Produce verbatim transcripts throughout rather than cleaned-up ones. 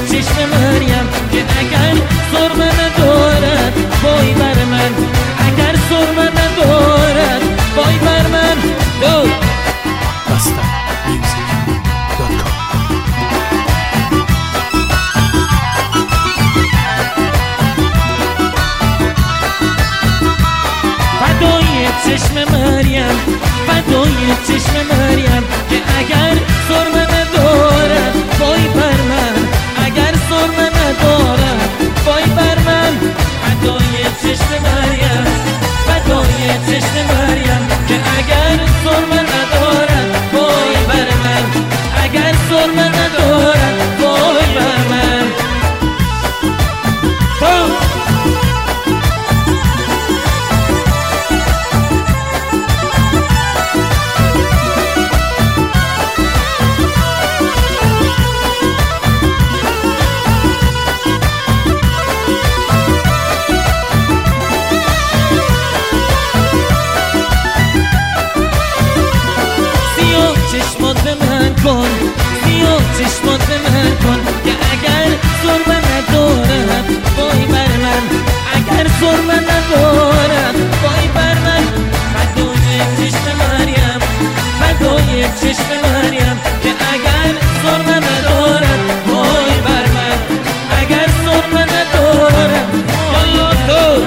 چشم مریم که اگر سرمه ندارد وای بر من، اگر سرمه ندارد وای بر من. دو بستر میوزیک دات کام. فدای چشم مریم، فدای چشم مریم که اگر سرمه ندارد وای بر من، اگر سرمه ندارد وای بر من. فدای چشم مریم، فدای چشم مریم که اگر سرمه ندارد وای بر من، اگر سرمه ندارد وای بر من. چشمات به من کن، سیاه چشمات به من کن که اگر سرمه ندارد وای بر من، اگر سرمه ندارد وای بر من. فدای چشم مریم، فدای چشم مریم که اگر سرمه ندارد وای بر من، اگر سرمه ندارد وای تو.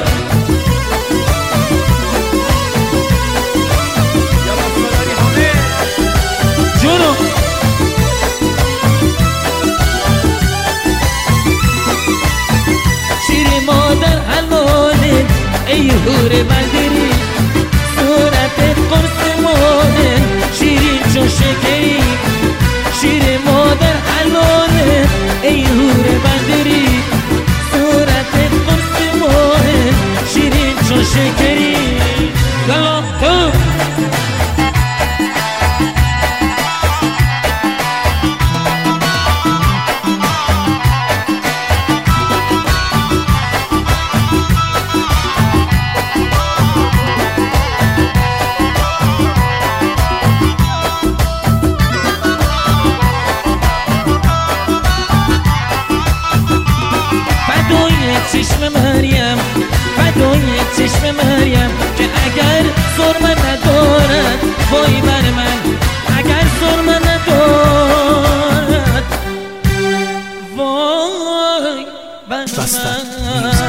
شیر مادر حلاله ای هور بندری، صورت قرص مادر شیرین چون شکری. شیر مادر حلاله ای هور بندری، صورت قرص مادر شیرین چون شکری. تو چشم مریم، فدای چشم مریم که اگر سرمه ندارد وای بر من، اگر سرمه ندارد وای بر من.